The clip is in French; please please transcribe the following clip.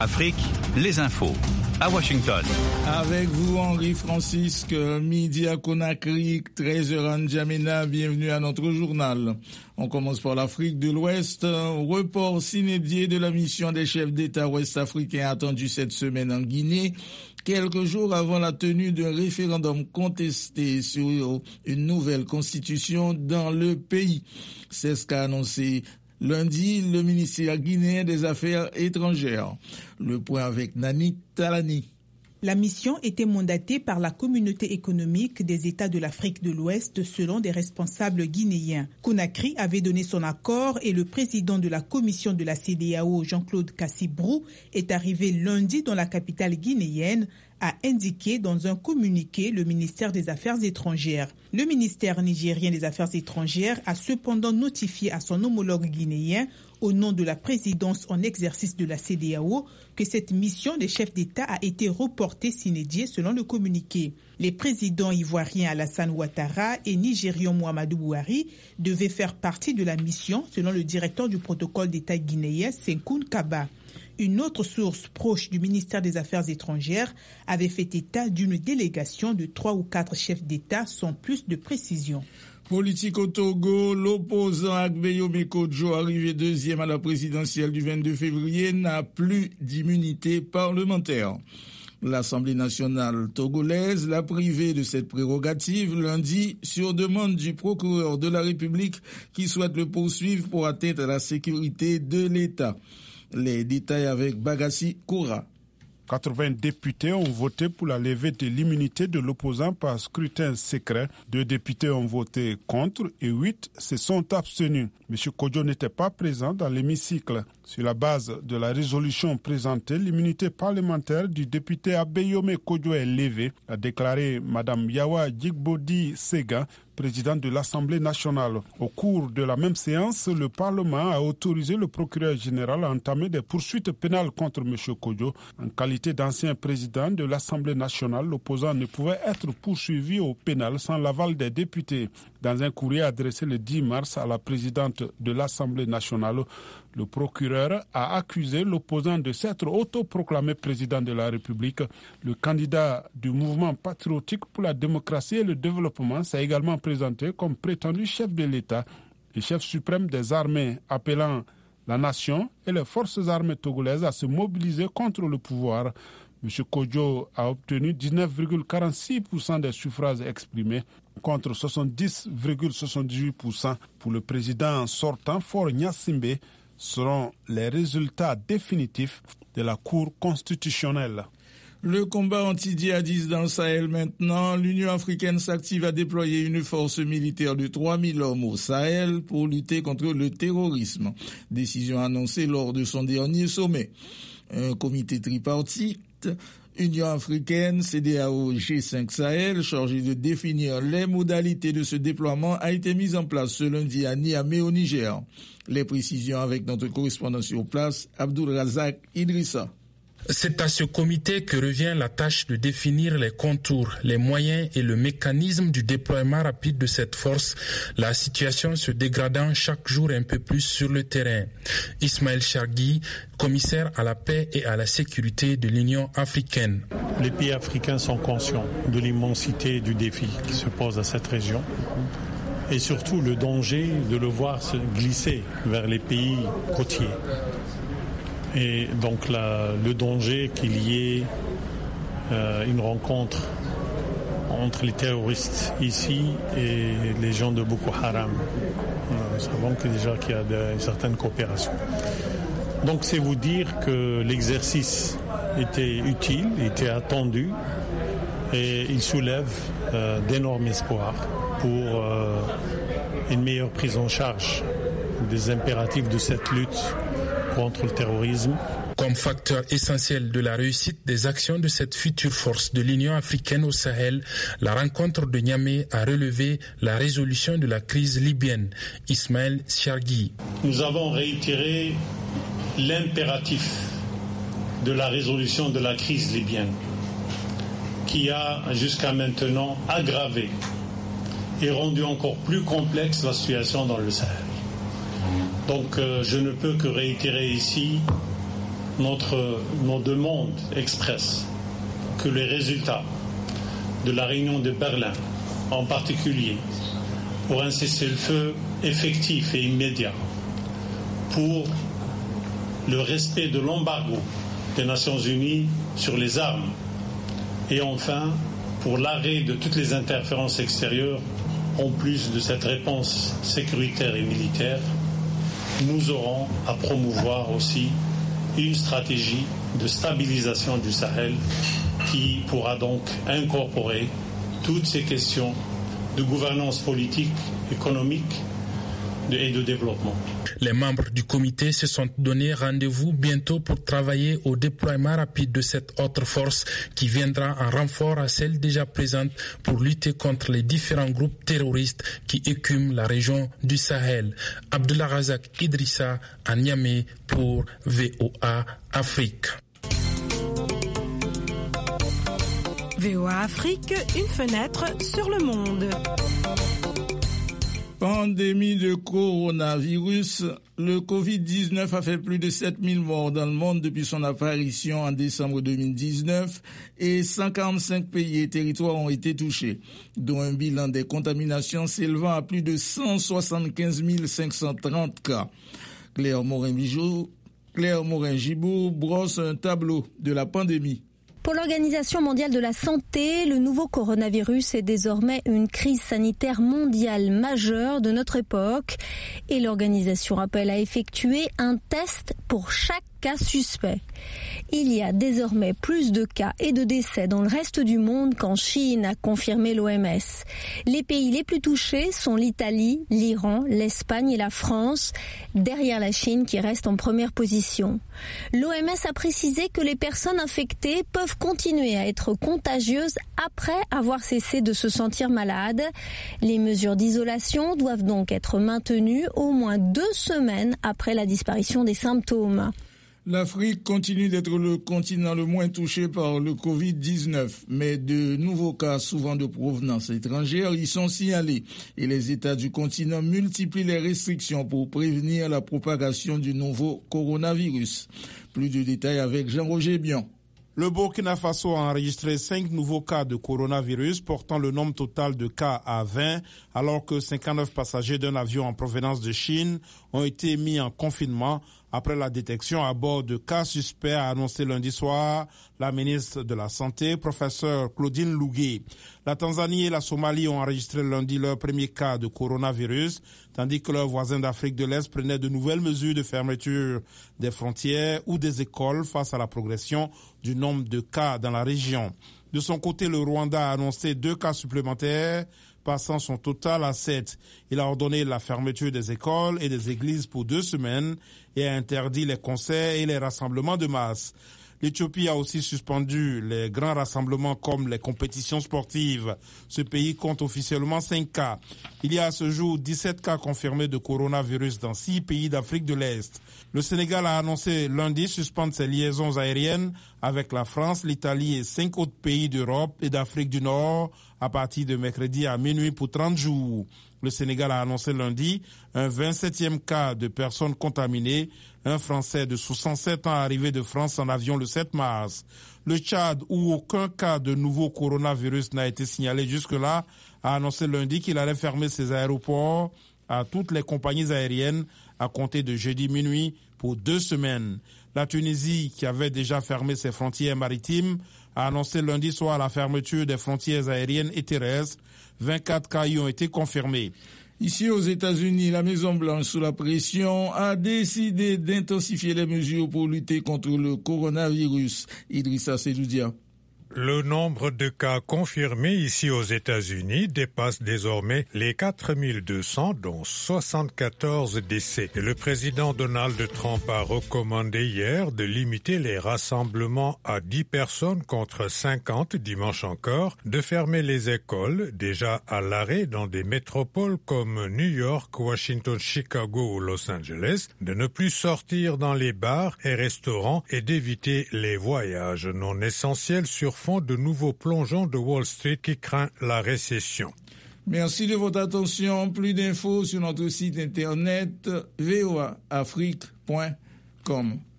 Afrique, les infos. À Washington. Avec vous, Henri-Francisque, midi à Conakry, 13h à N'Djamena, bienvenue à notre journal. On commence par l'Afrique de l'Ouest. Report s'inédié de la mission des chefs d'État ouest-africains attendue cette semaine en Guinée, quelques jours avant la tenue d'un référendum contesté sur une nouvelle constitution dans le pays. C'est ce qu'a annoncé lundi, le ministère guinéen des Affaires étrangères. Le point avec Nani Talani. La mission était mandatée par la communauté économique des États de l'Afrique de l'Ouest selon des responsables guinéens. Conakry avait donné son accord et le président de la commission de la CEDEAO, Jean-Claude Cassibrou, est arrivé lundi dans la capitale guinéenne, a indiqué dans un communiqué le ministère des Affaires étrangères. Le ministère nigérien des Affaires étrangères a cependant notifié à son homologue guinéen, au nom de la présidence en exercice de la CEDEAO, que cette mission des chefs d'État a été reportée sine die selon le communiqué. Les présidents ivoiriens Alassane Ouattara et nigérian Muhammadu Buhari devaient faire partie de la mission selon le directeur du protocole d'État guinéen Senkoun Kaba. Une autre source proche du ministère des Affaires étrangères avait fait état d'une délégation de 3 ou 4 chefs d'État sans plus de précision. Politique au Togo, l'opposant Agbeyome Kodjo, arrivé deuxième à la présidentielle du 22 février, n'a plus d'immunité parlementaire. L'Assemblée nationale togolaise l'a privé de cette prérogative lundi sur demande du procureur de la République qui souhaite le poursuivre pour atteinte à la sécurité de l'État. Les détails avec Bagassi Koura. 80 députés ont voté pour la levée de l'immunité de l'opposant par scrutin secret. 2 députés ont voté contre et 8 se sont abstenus. M. Kodjo n'était pas présent dans l'hémicycle. Sur la base de la résolution présentée, l'immunité parlementaire du député Agbeyome Kodjo est levée, a déclaré Mme Yawa Djigbodi Sega, présidente de l'Assemblée nationale. Au cours de la même séance, le Parlement a autorisé le procureur général à entamer des poursuites pénales contre M. Kodjo. En qualité d'ancien président de l'Assemblée nationale, l'opposant ne pouvait être poursuivi au pénal sans l'aval des députés. Dans un courrier adressé le 10 mars à la présidente de l'Assemblée nationale, le procureur a accusé l'opposant de s'être autoproclamé président de la République. Le candidat du mouvement patriotique pour la démocratie et le développement s'est également présenté comme prétendu chef de l'État et chef suprême des armées, appelant la nation et les forces armées togolaises à se mobiliser contre le pouvoir. M. Kodjo a obtenu 19,46% des suffrages exprimés contre 70,78% pour le président sortant Faure Gnassingbé, seront les résultats définitifs de la Cour constitutionnelle. Le combat anti-djihadiste dans le Sahel maintenant, l'Union africaine s'active à déployer une force militaire de 3000 hommes au Sahel pour lutter contre le terrorisme. Décision annoncée lors de son dernier sommet. Un comité tripartite, Union africaine, CEDEAO, G5 Sahel, chargé de définir les modalités de ce déploiement, a été mis en place ce lundi à Niamey au Niger. Les précisions avec notre correspondant sur place, Abdul Razak Idrissa. C'est à ce comité que revient la tâche de définir les contours, les moyens et le mécanisme du déploiement rapide de cette force, la situation se dégradant chaque jour un peu plus sur le terrain. Ismaël Chargui, commissaire à la paix et à la sécurité de l'Union africaine. Les pays africains sont conscients de l'immensité du défi qui se pose à cette région et surtout le danger de le voir se glisser vers les pays côtiers. Et donc le danger qu'il y ait une rencontre entre les terroristes ici et les gens de Boko Haram. Nous savons qu'il y a une certaine coopération. Donc c'est vous dire que l'exercice était utile, était attendu et il soulève d'énormes espoirs pour une meilleure prise en charge des impératifs de cette lutte contre le terrorisme. Comme facteur essentiel de la réussite des actions de cette future force de l'Union africaine au Sahel, la rencontre de Niamey a relevé la résolution de la crise libyenne. Ismaël Chargui. Nous avons réitéré l'impératif de la résolution de la crise libyenne qui a jusqu'à maintenant aggravé et rendu encore plus complexe la situation dans le Sahel. Donc je ne peux que réitérer ici nos demandes expresses que les résultats de la réunion de Berlin, en particulier, pour un cessez-le-feu effectif et immédiat, pour le respect de l'embargo des Nations Unies sur les armes et enfin pour l'arrêt de toutes les interférences extérieures, en plus de cette réponse sécuritaire et militaire, nous aurons à promouvoir aussi une stratégie de stabilisation du Sahel qui pourra donc incorporer toutes ces questions de gouvernance politique, économique et de développement. Les membres du comité se sont donné rendez-vous bientôt pour travailler au déploiement rapide de cette autre force qui viendra en renfort à celle déjà présente pour lutter contre les différents groupes terroristes qui écument la région du Sahel. Abdullah Razak Idrissa à Niamey pour VOA Afrique. VOA Afrique, une fenêtre sur le monde. Pandémie de coronavirus, le Covid-19 a fait plus de 7000 morts dans le monde depuis son apparition en décembre 2019 et 145 pays et territoires ont été touchés, dont un bilan des contaminations s'élevant à plus de 175 530 cas. Claire Morin-Gibaud brosse un tableau de la pandémie. Pour l'Organisation mondiale de la santé, le nouveau coronavirus est désormais une crise sanitaire mondiale majeure de notre époque et l'organisation appelle à effectuer un test pour chaque cas suspect. Il y a désormais plus de cas et de décès dans le reste du monde qu'en Chine, a confirmé l'OMS. Les pays les plus touchés sont l'Italie, l'Iran, l'Espagne et la France, derrière la Chine qui reste en première position. L'OMS a précisé que les personnes infectées peuvent continuer à être contagieuses après avoir cessé de se sentir malades. Les mesures d'isolation doivent donc être maintenues au moins 2 semaines après la disparition des symptômes. L'Afrique continue d'être le continent le moins touché par le Covid-19, mais de nouveaux cas, souvent de provenance étrangère, y sont signalés et les États du continent multiplient les restrictions pour prévenir la propagation du nouveau coronavirus. Plus de détails avec Jean-Roger Bion. Le Burkina Faso a enregistré 5 nouveaux cas de coronavirus, portant le nombre total de cas à 20, alors que 59 passagers d'un avion en provenance de Chine ont été mis en confinement après la détection à bord de cas suspects, a annoncé lundi soir la ministre de la Santé, professeure Claudine Lougué. La Tanzanie et la Somalie ont enregistré lundi leur premier cas de coronavirus, tandis que leurs voisins d'Afrique de l'Est prenaient de nouvelles mesures de fermeture des frontières ou des écoles face à la progression du nombre de cas dans la région. De son côté, le Rwanda a annoncé 2 cas supplémentaires, passant son total à 7. Il a ordonné la fermeture des écoles et des églises pour 2 semaines et a interdit les concerts et les rassemblements de masse. L'Éthiopie a aussi suspendu les grands rassemblements comme les compétitions sportives. Ce pays compte officiellement 5 cas. Il y a à ce jour 17 cas confirmés de coronavirus dans 6 pays d'Afrique de l'Est. Le Sénégal a annoncé lundi suspendre ses liaisons aériennes avec la France, l'Italie et 5 autres pays d'Europe et d'Afrique du Nord à partir de mercredi à minuit pour 30 jours. Le Sénégal a annoncé lundi un 27e cas de personnes contaminées, un Français de 67 ans arrivé de France en avion le 7 mars. Le Tchad, où aucun cas de nouveau coronavirus n'a été signalé jusque-là, a annoncé lundi qu'il allait fermer ses aéroports à toutes les compagnies aériennes à compter de jeudi minuit pour 2 semaines. La Tunisie, qui avait déjà fermé ses frontières maritimes, a annoncé lundi soir la fermeture des frontières aériennes et terrestres. 24 cas y ont été confirmés. Ici aux États-Unis, la Maison-Blanche, sous la pression, a décidé d'intensifier les mesures pour lutter contre le coronavirus. Idrissa Sedoudia. Le nombre de cas confirmés ici aux États-Unis dépasse désormais les 4200, dont 74 décès. Et le président Donald Trump a recommandé hier de limiter les rassemblements à 10 personnes contre 50 dimanche encore, de fermer les écoles, déjà à l'arrêt dans des métropoles comme New York, Washington, Chicago ou Los Angeles, de ne plus sortir dans les bars et restaurants et d'éviter les voyages non essentiels sur fond de nouveaux plongeons de Wall Street qui craint la récession. Merci de votre attention. Plus d'infos sur notre site internet voaafrique.com.